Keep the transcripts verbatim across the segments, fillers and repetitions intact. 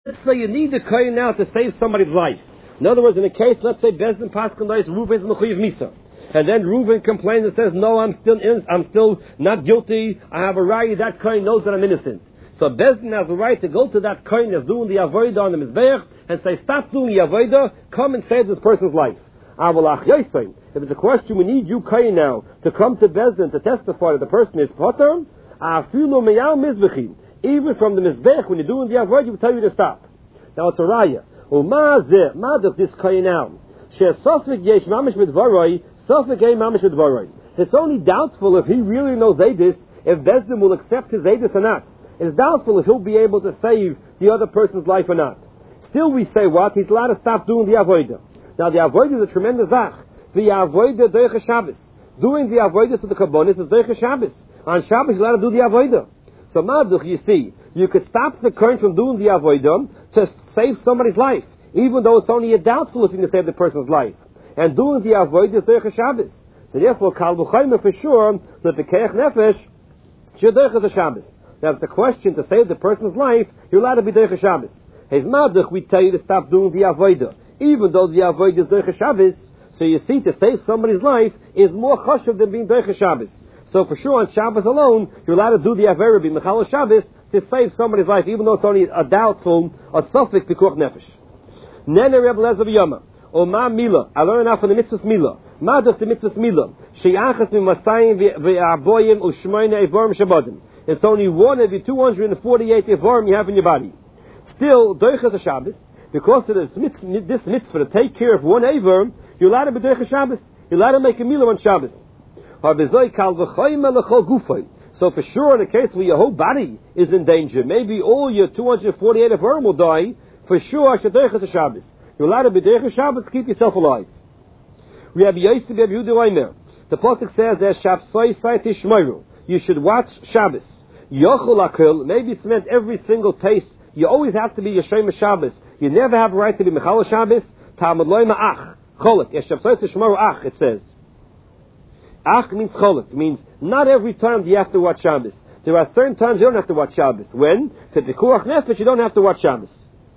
Let's say you need the kohen now to save somebody's life. In other words, in a case, let's say Bezdin Pascal dies, Reuven is Mechuyev Misa. And then Reuven complains and says, no, I'm still in, I'm still not guilty. I have a right. That kohen knows that I'm innocent. So Bezdin has a right to go to that kohen that's doing the avodah on the Mizbeach and say, stop doing the avodah, come and save this person's life. If it's a question, we need you kohen now to come to Bezdin to testify that the person is potter. Even from the Mizbeach, when you're doing the avodah, will tell you to stop. Now it's a raya. Ma does this kohen now? It's only doubtful if he really knows Eidus, if Bezdin will accept his Eidus or not. It's doubtful if he'll be able to save the other person's life or not. Still we say what? He's allowed to stop doing the avodah. Now the avodah is a tremendous zach. The avodah doicha Shabbos. Doing the avodah to the kabbonis is doicha Shabbos. On Shabbos he's allowed to do the avodah. So Maduch, you see, you could stop the kohen from doing the avodah to save somebody's life, even though it's only a doubtful if you can save the person's life. And doing the avodah is doicha Shabbos. So therefore, kal b'chayim for sure that the keich nefesh should doicha the Shabbos. Now, if it's a question to save the person's life, you're allowed to be doicha Shabbos. His Maduch, we tell you to stop doing the avodah, even though the avodah is doicha Shabbos. So you see, to save somebody's life is more chashuv than being doicha Shabbos. So for sure, on Shabbos alone, you're allowed to do the Avera be Mechal Shabbos to save somebody's life, even though it's only a doubtful, a suffix pikuach nefesh. Nene Reb Lezer B'Yoma, or Ma Mila. I learned now from the mitzvah Mila. Ma does the mitzvah Mila. She'achas mi masayim ve'arboyim u'shmoyne evorim shabadim. It's only one of the two hundred forty-eight evorim you have in your body. Still, doichas a Shabbos, because of this mitzvah, this mitzvah to take care of one evorim, you're allowed to be doichas Shabbos. You're allowed to make a Mila on Shabbos. So for sure, in a case where your whole body is in danger, maybe all your two hundred forty-eight of worm will die, for sure, Shabbos Shabbos. You're allowed to be Derech Shabbos to keep yourself alive. We have Yosef Rabbi Yehuda Omer. The pasuk says that Shabsoi Saiti Shmoiru. You should watch Shabbos. Yochul Akil. Maybe it's meant every single taste. You always have to be Yeshem Shabbos. You never have a right to be Mechal Shabbos. Talmud Loy Ma'ach. Cholik. Shabsoi Shmoiru Ach. It says. Ach means cholik. It means not every time do you have to watch Shabbos. There are certain times you don't have to watch Shabbos. When? For the Pikuach Nefesh, you don't have to watch Shabbos.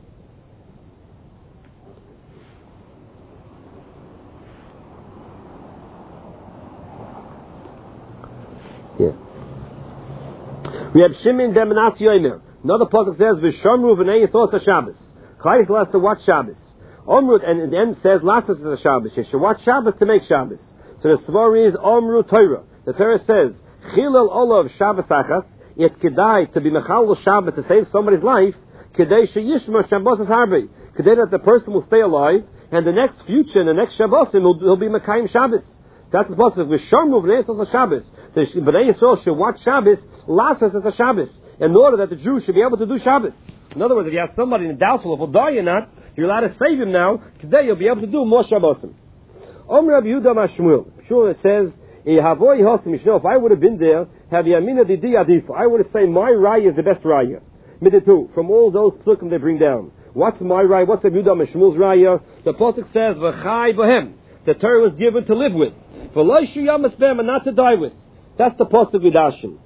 Yeah. We have Shimon ben Menashe Yomer. Another pasuk says, "V'shamru v'nei Yisros Shabbos." Chayis has to watch Shabbos. Omrut, and at the end says, "Lassos is a Shabbos." You should watch Shabbos to make Shabbos. So the svar is Omru Torah. The Torah says, "Chilul olav Shabbos achas." It's kedai to be mechal Shabbos to save somebody's life. Kedai sheyishma Shabbos harbe. Kedai that the person will stay alive, and the next future, and the next Shabbos, he'll, he'll be mekayim Shabbos. That's the pasuk. V'shamru v'nei Yisros Shabbos. The Bnei Yisrael should watch Shabbos. Lassos is a Shabbos, in order that the Jews should be able to do Shabbos. In other words, if you have somebody in doubtful if he'll die or not, you're allowed to save him now. Today you'll be able to do more Shabbosim. Om Rabbi Yehuda Mashmuel. Sure, it says, if I would have been there, have Yamina Didi Adif, I would have said my raya is the best raya. Miditu, from all those psukim they bring down. What's my raya? What's Rabbi Yehuda Mashmuel's raya? The pasuk says, V'chai Bohem. The Torah was given to live with. V'lo Shiyam Esbem, and not to die with. That's the pasuk Vidashim.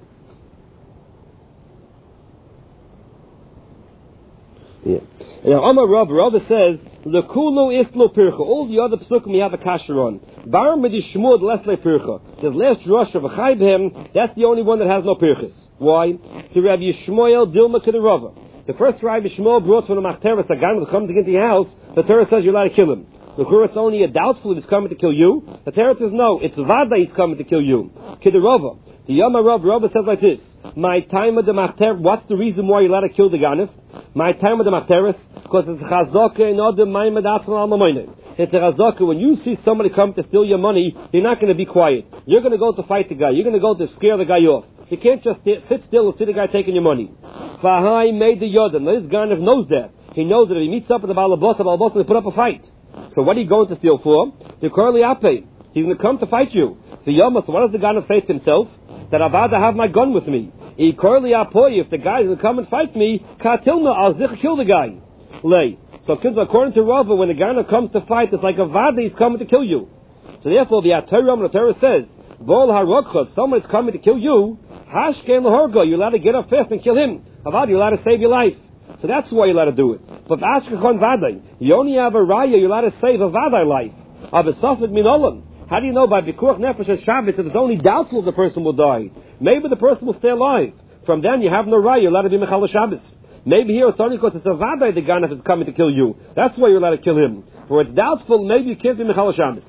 Yeah. Now, Amar Rav, Rav says, "Lekulu islo pircha." All the other psukim we have a kasher on. Bar midishmud lesle pircha. The last rush of a chaybhem, that's the only one that has no pirchas. Why? To Rabbi Yishmael Dilma to the Rava. The first Rabbi Yishmael brought from the Machteres a guy who comes to get into your house. The Torah says you're allowed to kill him. The Torah it's only a doubtful if he's coming to kill you. The Torah says no, it's vada he's coming to kill you. Kid the Rava. The Yama Rav, Rava says like this. My time of the Machteres, what's the reason why you're allowed to kill the Ganef? My time of the Machteres, because it's chazaka in other maimed atzal al-mamoyne. It's a chazaka. When you see somebody come to steal your money, you're not going to be quiet. You're going to go to fight the guy. You're going to go to scare the guy off. You can't just sit still and see the guy taking your money. Fahai made the Yodan. This Ganef knows that. He knows that if he meets up with the Balabos, the Balabos will put up a fight. So what are you going to steal for? The Kurli Ape. He's going to come to fight you. The Yama, so what does the Ganef say to himself? That Avada have my gun with me. If the guy's going to come and fight me, katilna, I'll kill the guy. Lay. So according to Rava, when the Ganef comes to fight, it's like a vada, he's coming to kill you. So therefore, the Torah, the Torah says, Bol harokcha, if someone is coming to kill you, hashkem lahorga, you're allowed to get up fast and kill him. Avad, you're allowed to save your life. So that's why you're allowed to do it. But Ashkechon Vadai, you only have a raya, you're allowed to save a Vadai life. Of a Safed Minolam. How do you know by Bikuach Nefesh and Shabbos if it's only doubtful if the person will die? Maybe the person will stay alive. From then you have no raya, you're allowed to be Mechal Shabbos. Maybe here it's only because it's a Vadai the Ganef is coming to kill you. That's why you're allowed to kill him. For it's doubtful, maybe you can't be Mechal Shabbos.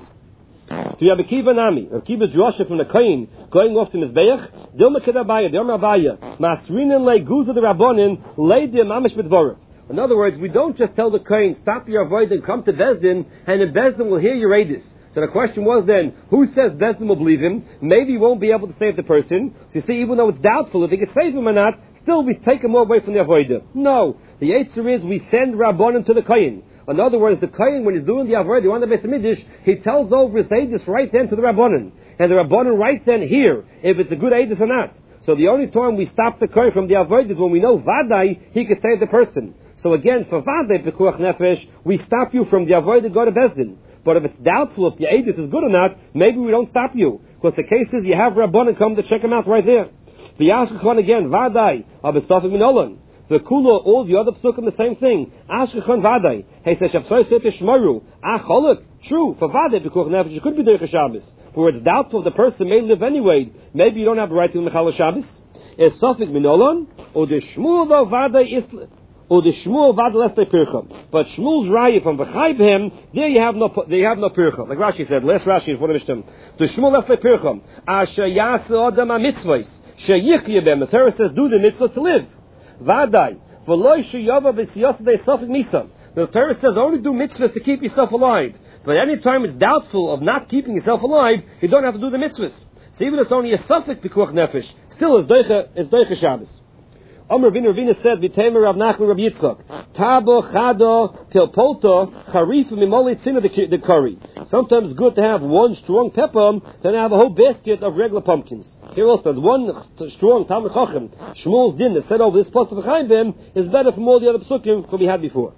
So you have a Kiva Nami, or Kiva Drosha from the Kain, going off to Mizbeach, Dilma Kedabaya, Dilma Abaya, Masrinin Le Guza the Rabbonin, Le Dim Amish Bidvorim. In other words, we don't just tell the Kain, stop your avoid and come to Bezdin, and in Bezdin will hear your Adis. So the question was then, who says Bezdin will believe him? Maybe he won't be able to save the person. So you see, even though it's doubtful if he can save him or not, still we take him away from the avoider. No. The answer is we send Rabbonim to the Kain. In other words, the Kain, when he's doing the avoider, on the Beis Midrash, he tells over his Adis right then to the Rabbonim. And the Rabbonim right then hear if it's a good Adis or not. So the only time we stop the Kain from the avoider is when we know Vadai, he can save the person. So again, for Vadai Pekuach Nefesh, we stop you from the avoid to go to Bezdin. But if it's doubtful if the Adis is good or not, maybe we don't stop you. Because the case is you have Rabbanan come to check him out right there. The Ashkechon again, Vadai, Abesafik Minolan. The Kula, all the other psukim, the same thing. Ashkechon Vadai. He says, Shavsoy Sete Shmaru. Acholuk. True, for Vadai Pekuach Nefesh, it could be Derech Shabbos. Where it's doubtful the person may live anyway. Maybe you don't have the right to Mechal Shabbos. Is Safik Minolan? Or the Shmuel though Vadai is... Or the Shmuel vad leste pircha. But Shmuel's raya from V'chaibhem, there you have no, there you have no pircha. Like Rashi said, last Rashi is one of them. The Shmuel leste pircha. Asher yasa adam ha-mitzvahs. Sheyichye bem. The Torah says, do the mitzvahs to live. Vadai. V'loi sheyava v'siyasa sofik misa. The Torah says, only do mitzvahs to keep yourself alive. But any time it's doubtful of not keeping yourself alive, you don't have to do the mitzvahs. So even if it's only a sofik pikuach nefesh, still is doicha, is doicha Shabbos. Omer Ravina Ravina said, "V'temer Rav Nachman Rav Yitzchak, Tabo Chado Pilpoto Charif Mimoli Tzina the curry. Sometimes it's good to have one strong pepper than have a whole basket of regular pumpkins. Here also, there's one strong Talmud Chacham. Shmuel's din that said over this pasuk of Chaim is better from all the other psukim that we had before."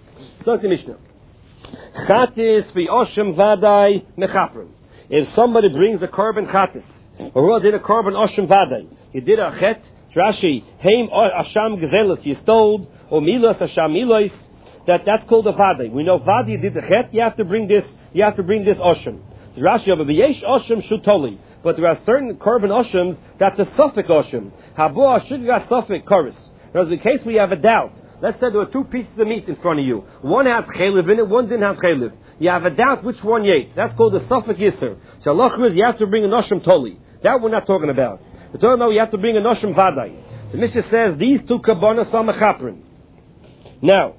So the Mishnah. Chatis v'oshem vadai mechaprim. If somebody brings a korban chatis, or did a korban oshem vadai, he did a chet. Rashi, Haim Asham Gezelos, you stole, or Milos Asham Milos, that that's called a Vadi. We know Vadi did the Chet, you have to bring this, you have to bring this Osham. Rashi, but Yesh Osham Shutoli, but there are certain korban Oshams that's a Suffolk Osham. Habo Ashigah Suffolk Chorus. Whereas in case we have a doubt, let's say there are two pieces of meat in front of you. One has Chaylev in it, one didn't have Chaylev. You have a doubt which one you ate. That's called a Suffolk Yisr. So Allah is you have to bring an Osham Toli. That we're not talking about. We're talking about you have to bring a Noshim Vadai. The Mishnah says these two kabbanas are mechaprin. Now,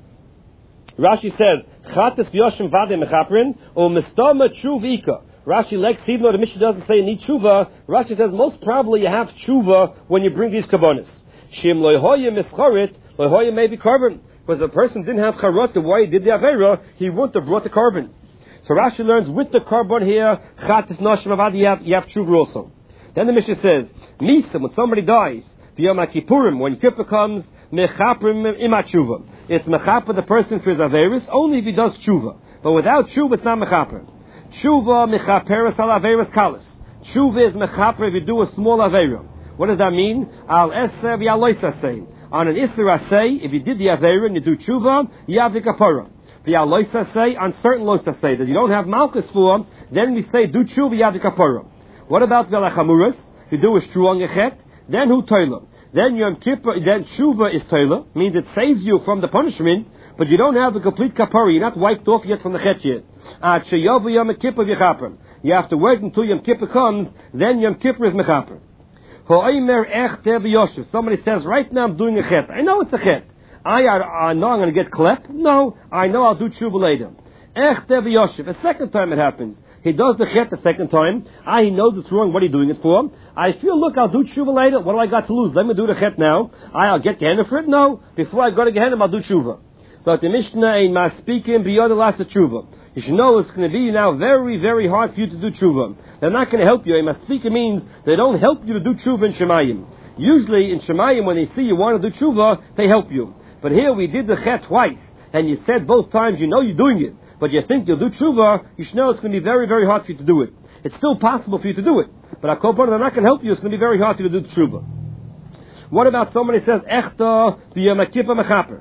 Rashi says Chatas v'Yoshim Vadai mechaprin or Mistama Tshuva Ika. Rashi likes even though the Mishnah doesn't say need tshuva. Rashi says most probably you have tshuva when you bring these kabbanas. Shim loyhoya mischarit loyhoya may be carbon because the person didn't have charot the way he did the avera he wouldn't have brought the carbon. So Rashi learns with the carbon here Chatas Noshim Vadai you have, you have tshuva also. Then the Mishnah says, Misa, when somebody dies, V'yom HaKippurim, when Kippur comes, Mechaprim ima tshuva. It's Mechapah the person for his Averis, only if he does tshuva. But without tshuva, it's not Mechapah. Tshuva, Mechaperes al Averis Kalis. Tshuva is Mechapah if you do a small Avera. What does that mean? Al Eser v'alois asay. On an Isser asay, if you did the Avera and you do tshuva, you have the Kapara. V'alois asay, on certain lois asay, that you don't have Malchus for, then we say, do tshuva, you have the Kapara. What about Velachamuras? You do a strong echet, then who toiler? Then Yom Kippur, then Shuva is toiler, means it saves you from the punishment, but you don't have the complete kapara, you're not wiped off yet from the chet yet. At Sheyavu Yom Kippur v'chaper. You have to wait until Yom Kippur comes, then Yom Kippur is mechaper. Ho'aymer ech tev yoshev. Somebody says, right now I'm doing a chet. I know it's a chet. I, I, I know I'm going to get klep. No, I know I'll do tshuva later. Ech tev yoshev. A second time it happens. He does the chet the second time. Ah, he knows it's wrong. What are you doing it for? I feel, look, I'll do tshuva later. What do I got to lose? Let me do the chet now. I, I'll get Gehenna for it? No. Before I go to Gehenna, I'll do tshuva. So at the Mishnah, in Maspikim, beyond the last tshuva. You should know it's going to be now very, very hard for you to do tshuva. They're not going to help you. In Maspikim means they don't help you to do tshuva in Shemayim. Usually in Shemayim, when they see you want to do tshuva, they help you. But here we did the chet twice. And you said both times, you know you're doing it. But you think you'll do tshuva, you should know it's going to be very, very hard for you to do it. It's still possible for you to do it. But Akopon, they're not going to help you, it's going to be very hard for you to do tshuva. What about somebody says, Echta v'yom kippur mechaper?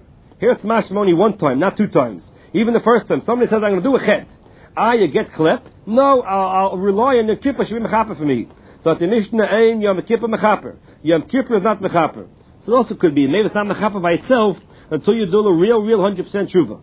Here it's mashma only one time, not two times. Even the first time, somebody says, I'm going to do a chet. Ah, you get klep? No, I'll, I'll rely on Yom Kippur, should be mechaper for me. So at the Mishnah, Ein Yom Kippur mechaper. Yom Kippur is not mechaper. So it also could be, maybe it's not mechaper by itself until you do a real, real one hundred percent tshuva.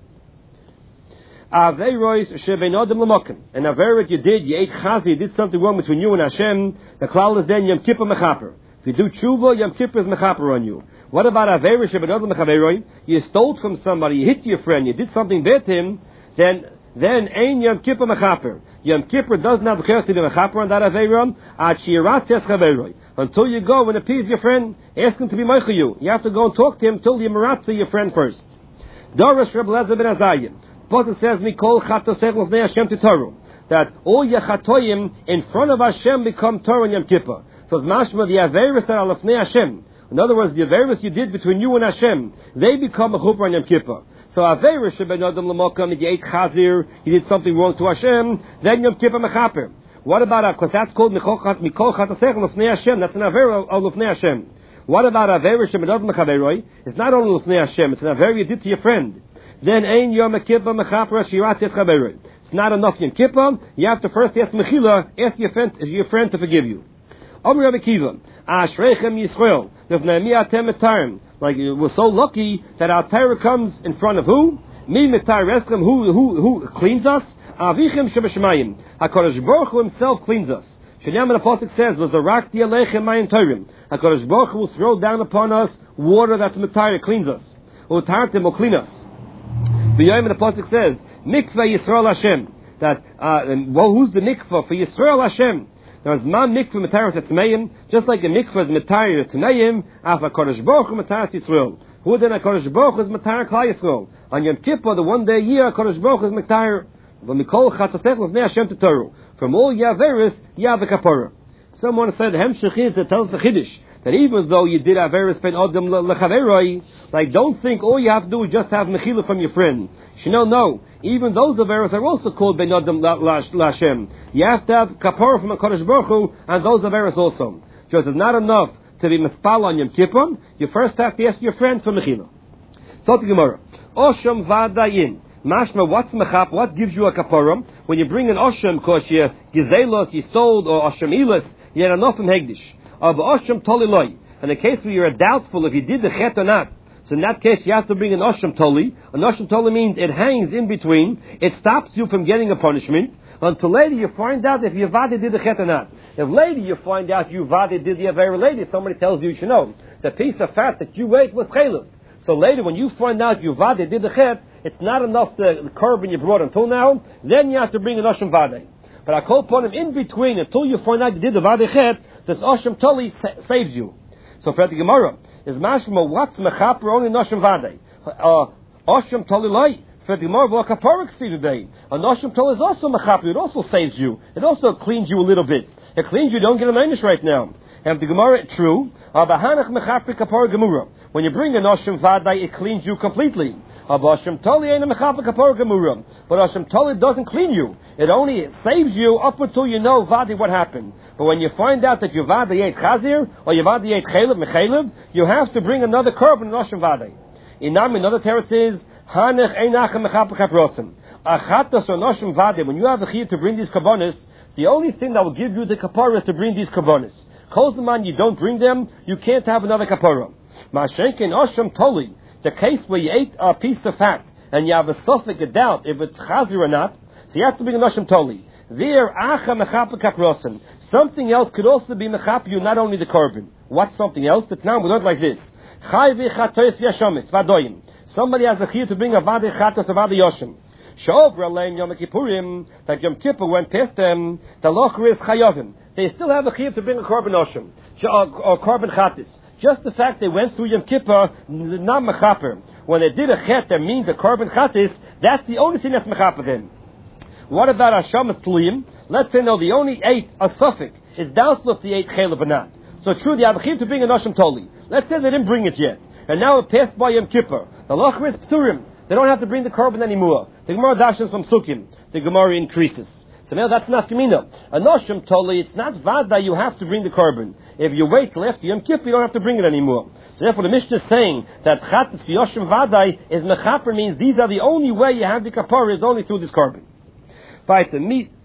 Aveiros shebeinodim l'mokim. And Aveirot you did, you ate chazi, you did something wrong between you and Hashem, the klal is then Yom Kippur mechaper. If you do tshuva, Yom Kippur is mechaper on you. What about Aveiros shebeinodim mechaveroi? You stole from somebody, you hit your friend, you did something bad to him, then then Ein Yom Kippur mechaper. Yom Kippur doesn't have the chance to be mechaper on that Aveiram, ad shiratz chaveroi. Until you go and appease your friend, ask him to be meichel you. You have to go and talk to him until you meratze your friend first. Darash Reb Lezer ben Azayim. Pasuk says, Mikol chatosech l'fnei Hashem titaru. That all your chatoyim in front of Hashem become Torah in Yom Kippur. So it's mashma the Aveiros that are l'fnei Hashem. In other words, the Aveiros you did between you and Hashem, they become a chupra in Yom Kippur. So Aveiros shebeinodim l'mokim, if you ate chazir, you did something wrong to Hashem, then Yom Kippur mechaper. What about, because that's called Mikol chatosech l'fnei Hashem, that's an Aveiro of l'fnei Hashem. What about Aveiros shebeinodim mechaveroi? It's not only l'fnei Hashem, it's an Aveiro you did to your friend. Then Ein Yom Kippur mechaper shirat chaveroi. It's not enough Yom Kippur, you have to first ask Mechila, ask your friend, your friend to forgive you. Amr Rabbi Kiva, Ashreichem Yisrael, Lefnei atem metarim. Like we're so lucky that our Torah comes in front of who? Mi metar eschem, who who who cleans us? Avichem shebeshemayim. HaKadosh Baruch Hu himself cleans us. Shenyam the Pasuk says, "V'zarakti aleichem mayim torim." HaKadosh Baruch Hu will throw down upon us water that's metar, cleans us. Utartim will clean us. V'yayim the Pasuk says, "Mikveh Yisrael Hashem." That uh, and, well, who's the mikveh for Yisrael Hashem? There's man mikveh metaris etmeim, just like a mikveh is metaris etmeim. Af HaKadosh Baruch Hu metaris Yisrael. Who then HaKadosh Baruch Hu is metaris Klal Yisrael? On Yom Kippur, the one day a year, HaKadosh Baruch Hu is metaris. V'mikol chatosech l'fnei Hashem titaru. From all Yaveris, Yav Kapara. Someone said, Hemshech is that tells the Chiddush that even though you did Averis ben Adam lechaveroi, like don't think all you have to do is just have mechila from your friend. You know, no. Even those Averis are also called ben Adam l'Hashem. You have to have kapara from HaKadosh Baruch Hu and those Averis also. Just it's not enough to be mispal on Yom Kippur. You first have to ask your friend for mechila. So the Gemara, Osham vadayin. Mashma, what's mechap? What gives you a kaparam? When you bring an osham, because you gizelos, you stole, or osham ilas, you had enough from hegdish. Of osham toliloi. In the case where you're doubtful if you did the chet or not, so in that case you have to bring an osham toli. An osham toli means it hangs in between. It stops you from getting a punishment until later you find out if your vadi did the chet or not. If later you find out you vadi did the very lady, somebody tells you you should know the piece of fat that you ate was chaylev. So later when you find out you vadi did the chet, it's not enough the, the carbon you brought until now, then you have to bring an Osham Vadeh. But I call upon him in between until you find out you did the Vadeh Chet, this Osham Toli sa- saves you. So for the Gemara, is Mashma, what's Mechaper only in Osham Vadeh? Uh, Osham Toli Lai. For the Gemara, what Kaparak see today? An Osham Toli is also Mechaper, it also saves you. It also cleans you a little bit. It cleans you, don't get a minus right now. And the Gemara, true. When you bring an Osham Vadeh, it cleans you completely. But Osham Toli doesn't clean you. It only saves you up until you know Vadi what happened. But when you find out that your Vadi ate Chazir, or your Vadi ate Chalev, Mechalev, you have to bring another carbon in Osham Vadi. Inam, another teretz is, Hanech Einachem Mechapa Kaprosim. Achatas or Osham Vadi, when you have the chiyuv to bring these karbonis, the only thing that will give you the kapara is to bring these karbonis. Kozman, you don't bring them, you can't have another kapara. Mashenkin Osham Toli, the case where you ate a piece of fat and you have a suffix, a doubt if it's chazir or not, so you have to bring an Osham Toli. There, acha mechapa kaprosim. Something else could also be mechap you, not only the carbon. What's something else? That now we learn like this. Chay v'chatois v'yashomis vadoyim. Somebody has a chiyuv to bring a vade chatos, a vade yoshim. She'over aleim Yom Kippurim, that Yom Kippur went past them, the locher is chayovim. They still have a chiyuv to bring a carbon oshim, or carbon chatis. Just the fact they went through Yom Kippur, not mechaper. When they did a chet that means a carbon chatis, that's the only thing that's mechaper them. What about Hashamas Tliyim? Let's say no, they only ate a suffix. It's doubtful if they ate chaylev or not. So true, they have a chiyuv to bring a Osham Toli. Let's say they didn't bring it yet. And now it passed by Yom Kippur. The locher is pturim. They don't have to bring the carbon anymore. The Gemara dashes from Sukkim. The Gemara increases. So now that's not Kamina. A Osham Toli, it's not Vada, you have to bring the carbon. If you wait till after Yom Kippur, you don't have to bring it anymore. So therefore the Mishnah is saying that Chatas V'Yoshim Vadai is Mechaper, means these are the only way you have the Kapara is only through this carbon. Weiter,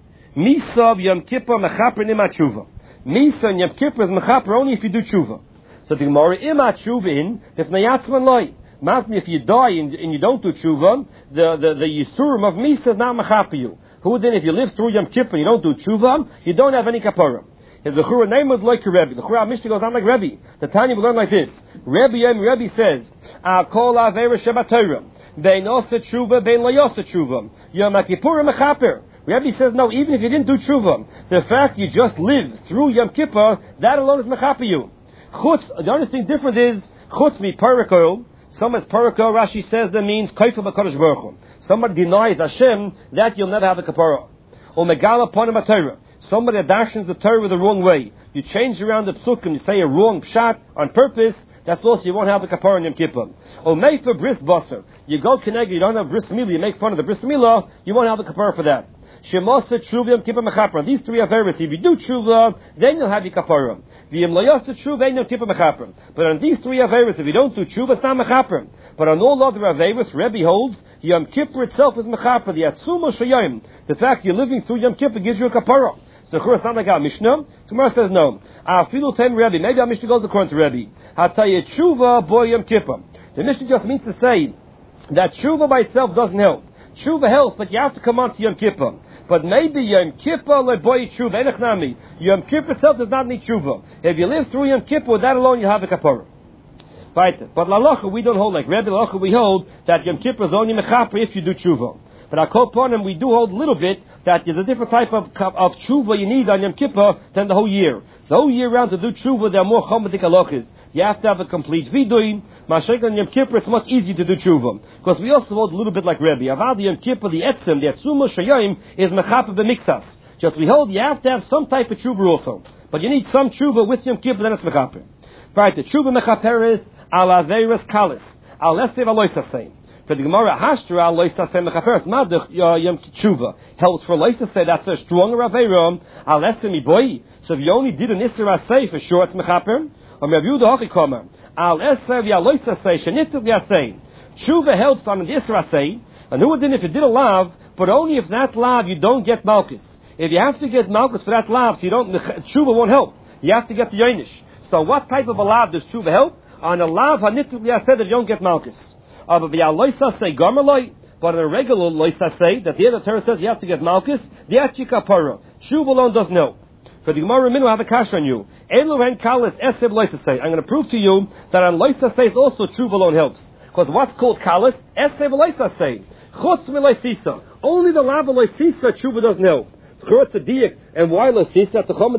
Misa Yom Kippur Mechaper Nimat Tshuva. Misa and Yom Kippur is Mechaper only if you do Tshuva. So the Gemara Imat Tshuva in, if Nayatzman Loi. Masmi, if you die and, and you don't do Tshuva, the, the, the Yisurim of Misa is not Mechaper you. Who then, if you live through Yom Kippur and you don't do Tshuva, you don't have any Kapara. His Zechura name was like Rebbe. The Chura Mishnah goes on like Rebbe. The Tanya will learn like this. Rebbe Yem Rebbe says, I'll call Avera Shabbat Torah. Bein Osa Tshuva, Bein Lo Yosa Tshuva. Yom HaKippurim Mechaper. Rebbe says, no, even if you didn't do Tshuva, the fact you just lived through Yom Kippur, that alone is Mechaper you. Chutz, the only thing different is, Chutz mi Parakol. Some as Parakol, Rashi says that means Kaifa B'Kadosh Baruch Hu. Somebody denies Hashem, that you'll never have a Kapara. Or Megala Ponim HaTorah. Somebody dashes the Torah the wrong way. You change around the psukim, you say a wrong pshat on purpose, that's also you won't have the kapara in Yom Kippur. Or make for bris basar. You go connect, you don't have bris milah, you make fun of the bris milah, you won't have the kapara for that. Shemasa tshuva Yom Kippur mechapra. These three are very. If you do tshuva, then you'll have your kapara. V'yim layasa tshuva Yom Kippur mechapra. But on these three averis, if you don't do tshuva, it's not mechapra. But on all other averis, Rebbe holds Yom Kippur itself is mechapra. The atzuma shayim. The fact you're living through Yom Kippur gives you a kapara. So it's not like our Mishnah. Gemara says no. Afilu ten Rebbe. Maybe our Mishnah goes according to Rebbe. Hatayet tshuva boy Yom Kippur. The Mishnah just means to say that tshuva by itself doesn't help. Tshuva helps, but you have to come on to Yom Kippur. But maybe Yom Kippur le boy tshuva enechnami. Yom Kippur itself does not need tshuva. If you live through Yom Kippur, that alone you have a kapara. Right? But lalacha we don't hold like Rebbe. Lalacha we hold that Yom Kippur is only mechaper if you do tshuva. But I call upon him, we do hold a little bit that there's a different type of of tshuva you need on Yom Kippur than the whole year. The whole year round to do tshuva, there are more chomadik halachas. You have to have a complete vidui. Mashalik on Yom Kippur, it's much easier to do tshuva. Because we also hold a little bit like Rebbe. Avad Yom Kippur, the etzem, the etzuma shayim, is mechaper b'mixas. Just we hold, you have to have some type of tshuva also. But you need some tshuva with Yom Kippur, then it's mechaper. Right, the tshuva mechaper is al averis kalis, al lesev aloisasei. For the Gemara, Hashtra loisasei mechaperes madach Yom Tshuva helps for loisasei. That's a stronger averum. Al lesev boy. So if you only did an isra asei, for sure it's mechaper. Or Rav Yehuda Hachikomer, Al Esev Yaloisasei Shenitiv Yasei. Tshuva helps on the Isra Asei, and who would then if you did a lav, but only if that lav you don't get malchus. If you have to get malchus for that lav, so you don't, Tshuva won't help. You have to get the Yainish. So what type of a lav does Tshuva help? On a lav Hanitiv Yasei that you don't get malchus. But Yaloisasei Gomerloi, but on a regular Loisasei, that the other Torah says you have to get malchus, the Achikapara. Tshuva alone doesn't help. For the Gemara Minu have a kasha on you. Eluhen kalis eseb loisasei. I'm going to prove to you that on loisasei also tshuva alone helps. Because what's called kalis? Eseb loisasei. Chutz miloisisa. Only the lava loisisa tshuva doesn't help. Chutz a diak. And why loisisa?